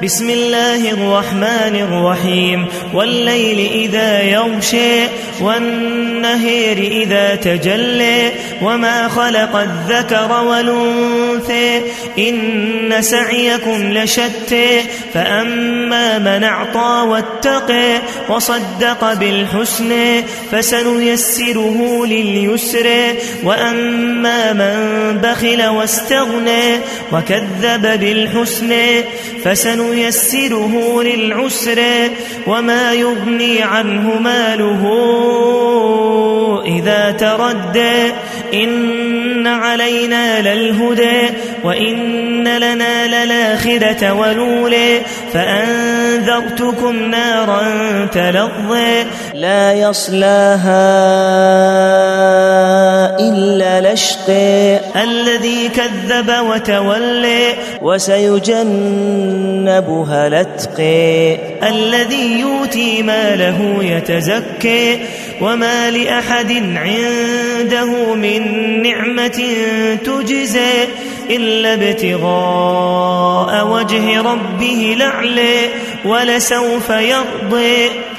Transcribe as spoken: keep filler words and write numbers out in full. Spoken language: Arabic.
بسم الله الرحمن الرحيم والليل إذا يغشى والنهار إذا تجلى وما خلق الذكر والأنثى إن سعيكم لشتى فأما من أعطى واتقى وصدق بالحسنى فسنيسره لليسرى وأما من بخل واستغنى وكذب بالحسنى فسنيسره للعسرى وما يغني عنه ماله إذا تردى إن علينا للهدى وإن لنا للآخرة والأولى فأنذرتكم نارا تلظى لا يصلاها إلا الأشقى الذي كذب وتولى وسيجنبها الأتقى الذي يؤتي ماله يتزكى وما لأحد عنده من نعمة تجزى إلا ابتغاء وجه ربه الأعلى ولسوف يرضى